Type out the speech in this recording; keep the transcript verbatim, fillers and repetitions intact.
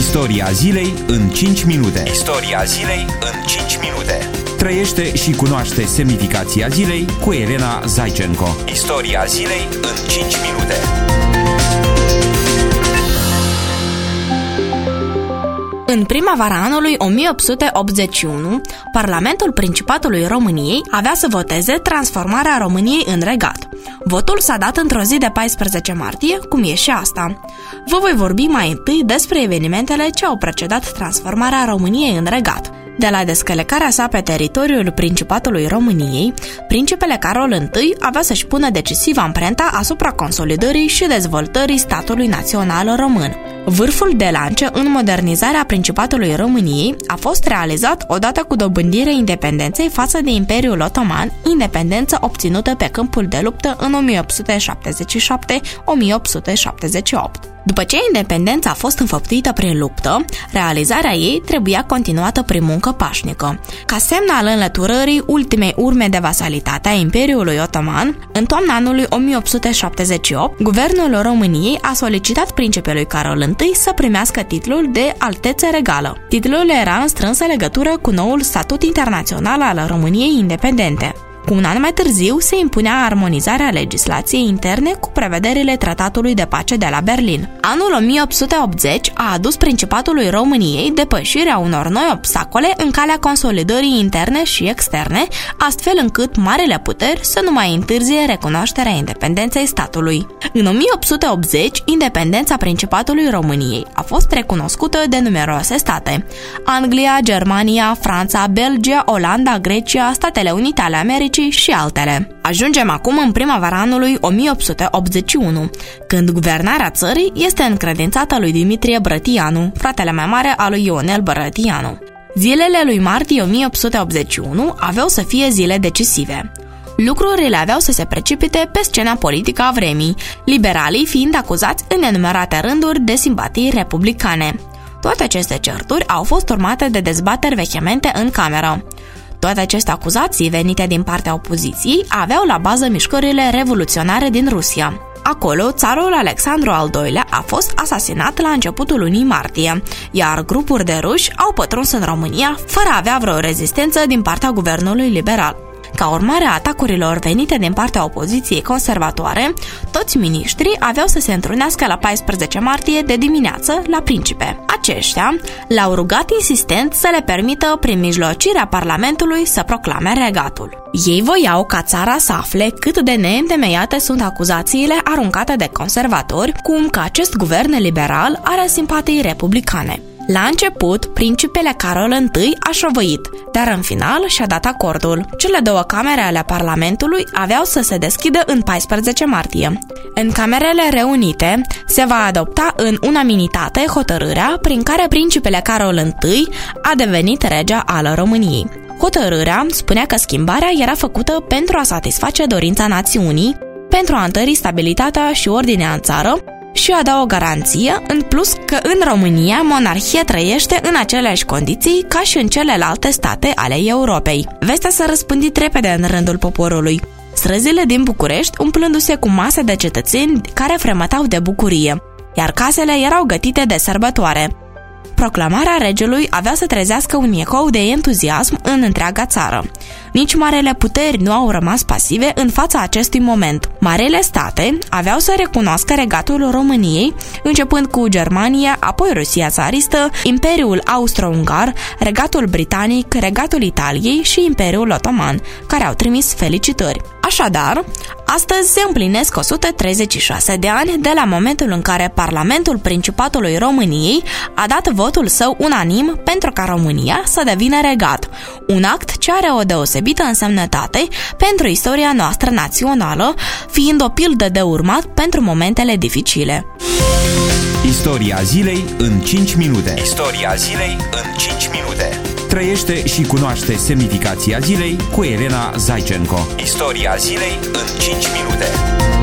Istoria zilei în cinci minute. Istoria zilei în cinci minute. Trăiește și cunoaște semnificația zilei cu Elena Zaicenco. Istoria zilei în cinci minute. În primăvara anului o mie opt sute optzeci și unu, Parlamentul Principatului României avea să voteze transformarea României în regat. Votul s-a dat într-o zi de paisprezece martie, cum e și asta. Vă voi vorbi mai întâi despre evenimentele ce au precedat transformarea României în regat. De la descălecarea sa pe teritoriul Principatului României, principele Carol I avea să-și pună decisiv amprenta asupra consolidării și dezvoltării statului național român. Vârful de lance în modernizarea Principatului României a fost realizat odată cu dobândirea independenței față de Imperiul Otoman, independență obținută pe câmpul de luptă în o mie opt sute șaptezeci și șapte - o mie opt sute șaptezeci și opt. După ce independența a fost înfăptuită prin luptă, realizarea ei trebuia continuată prin muncă pașnică. Ca semn al înlăturării ultimei urme de vasalitate a Imperiului Otoman, în toamna anului o mie opt sute șaptezeci și opt, guvernul României a solicitat principelui Carol I să primească titlul de Altețe Regală. Titlul era în strânsă legătură cu noul statut internațional al României independente. Cu un an mai târziu se impunea armonizarea legislației interne cu prevederile Tratatului de Pace de la Berlin. Anul o mie opt sute optzeci a adus Principatului României depășirea unor noi obstacole în calea consolidării interne și externe, astfel încât marile puteri să nu mai întârzie recunoașterea independenței statului. În o mie opt sute optzeci, independența Principatului României a fost recunoscută de numeroase state: Anglia, Germania, Franța, Belgia, Olanda, Grecia, Statele Unite ale Americii și altele. Ajungem acum în primăvara anului o mie opt sute optzeci și unu, când guvernarea țării este încredințată lui Dimitrie Brătianu, fratele mai mare al lui Ionel Brătianu. Zilele lui martie o mie opt sute optzeci și unu aveau să fie zile decisive. Lucrurile aveau să se precipite pe scena politică a vremii, liberalii fiind acuzați în nenumărate rânduri de simpatii republicane. Toate aceste certuri au fost urmate de dezbateri vehemente în cameră. Toate aceste acuzații venite din partea opoziției aveau la bază mișcările revoluționare din Rusia. Acolo, țarul Alexandru al doilea a fost asasinat la începutul lunii martie, iar grupuri de ruși au pătruns în România fără a avea vreo rezistență din partea guvernului liberal. Ca urmare a atacurilor venite din partea opoziției conservatoare, toți miniștrii aveau să se întrunească la paisprezece martie de dimineață la Principe. Aceștia l-au rugat insistent să le permită, prin mijlocirea Parlamentului, să proclame regatul. Ei voiau ca țara să afle cât de neîntemeiate sunt acuzațiile aruncate de conservatori, cum că acest guvern liberal are simpatii republicane. La început, principele Carol I a șovăit, dar în final și-a dat acordul. Cele două camere ale Parlamentului aveau să se deschidă în paisprezece martie. În camerele reunite se va adopta în unanimitate hotărârea prin care principele Carol I a devenit regea al României. Hotărârea spunea că schimbarea era făcută pentru a satisface dorința națiunii, pentru a întări stabilitatea și ordinea în țară și a da o garanție, în plus, că în România monarhia trăiește în aceleași condiții ca și în celelalte state ale Europei. Vestea s-a răspândit repede în rândul poporului, străzile din București umplându-se cu mase de cetățeni care fremătau de bucurie, iar casele erau gătite de sărbătoare. Proclamarea regelui avea să trezească un ecou de entuziasm în întreaga țară. Nici marele puteri nu au rămas pasive în fața acestui moment. Marele state aveau să recunoască regatul României, începând cu Germania, apoi Rusia țaristă, Imperiul Austro-Ungar, regatul britanic, regatul Italiei și Imperiul Otoman, care au trimis felicitări. Așadar, astăzi se împlinesc o sută treizeci și șase de ani de la momentul în care Parlamentul Principatului României a dat votul său unanim pentru ca România să devină regat, un act ce are o deosebită însemnătate pentru istoria noastră națională, fiind o pildă de urmat pentru momentele dificile. Istoria zilei în cinci minute. Istoria zilei în cinci minute. Trăiește și cunoaște semnificația zilei cu Elena Zaicenco. Istoria zilei în cinci minute.